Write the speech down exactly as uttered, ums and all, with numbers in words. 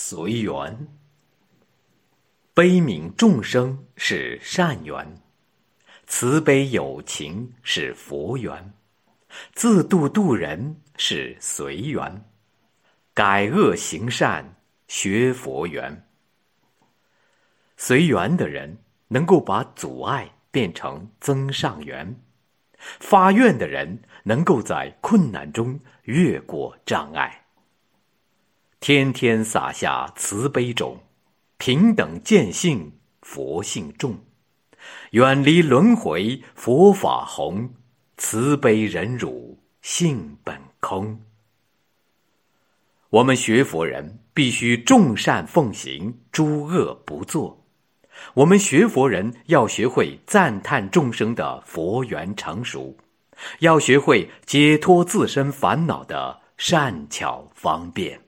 随缘。悲悯众生是善缘，慈悲有情是佛缘，自度度人是随缘，改恶行善学佛缘。随缘的人能够把阻碍变成增上缘，发愿的人能够在困难中越过障碍。天天洒下慈悲种，平等见性佛性重，远离轮回佛法弘，慈悲忍辱性本空。我们学佛人必须众善奉行，诸恶不作。我们学佛人要学会赞叹众生的佛缘成熟，要学会解脱自身烦恼的善巧方便。